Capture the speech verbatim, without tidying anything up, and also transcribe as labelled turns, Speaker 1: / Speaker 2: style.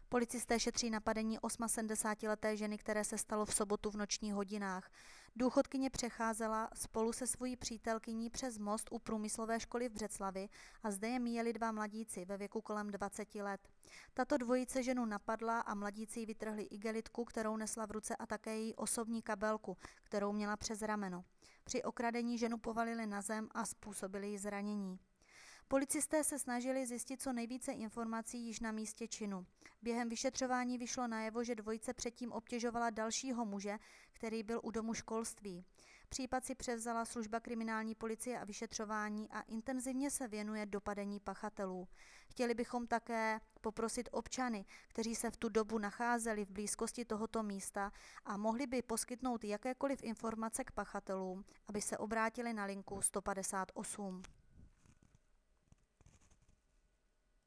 Speaker 1: Policisté šetří napadení osmasedmdesátileté ženy, které se stalo v sobotu v nočních hodinách. Důchodkyně přecházela spolu se svojí přítelkyní přes most u průmyslové školy v Břeclavi a zde je míjeli dva mladíci ve věku kolem dvaceti let. Tato dvojice ženu napadla a mladíci jí vytrhli igelitku, kterou nesla v ruce, a také její osobní kabelku, kterou měla přes rameno. Při okradení ženu povalili na zem a způsobili jí zranění. Policisté se snažili zjistit co nejvíce informací již na místě činu. Během vyšetřování vyšlo najevo, že dvojice předtím obtěžovala dalšího muže, který byl u domu školství. Případ si převzala služba kriminální policie a vyšetřování a intenzivně se věnuje dopadení pachatelů. Chtěli bychom také poprosit občany, kteří se v tu dobu nacházeli v blízkosti tohoto místa a mohli by poskytnout jakékoliv informace k pachatelům, aby se obrátili na linku sto padesát osm.